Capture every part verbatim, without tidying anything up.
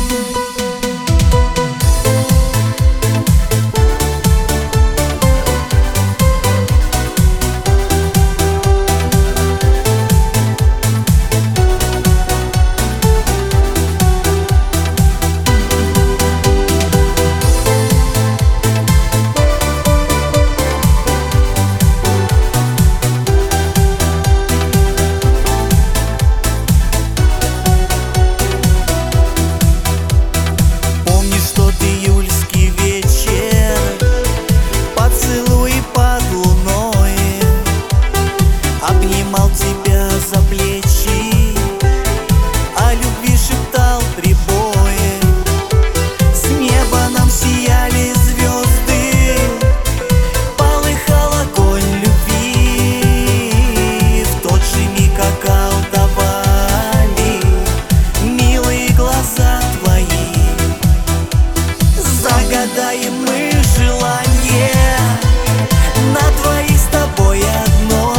Загадаем мы желание на двоих с тобой одно,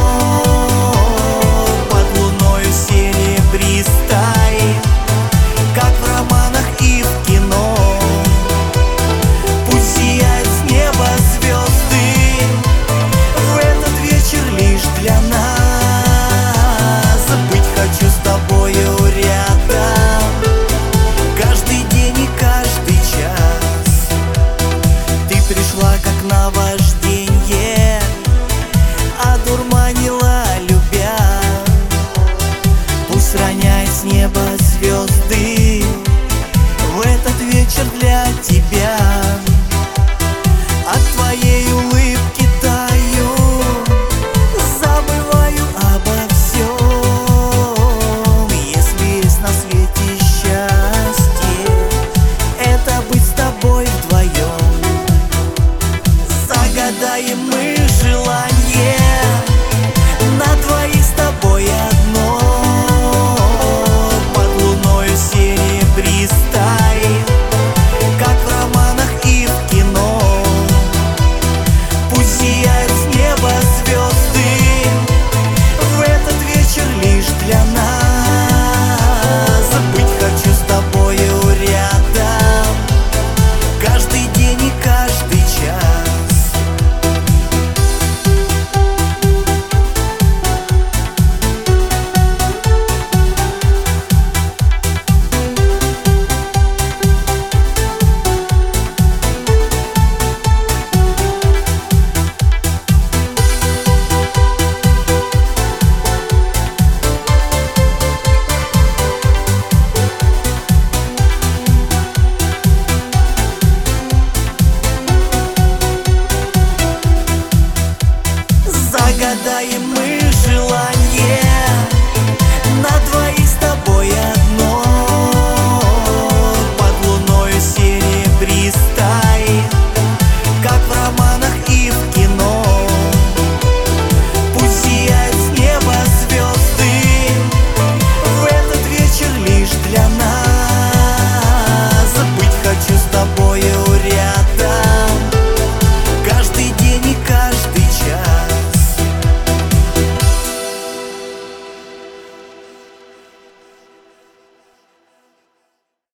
под луною серебристой, как в романах и в кино. Пусть сияют с неба звезды в этот вечер лишь для нас. Быть хочу с тобою рядом каждый день и каждый час. Пришла как наважденье, одурманила любя. Пусть роняет с неба звезды в этот вечер для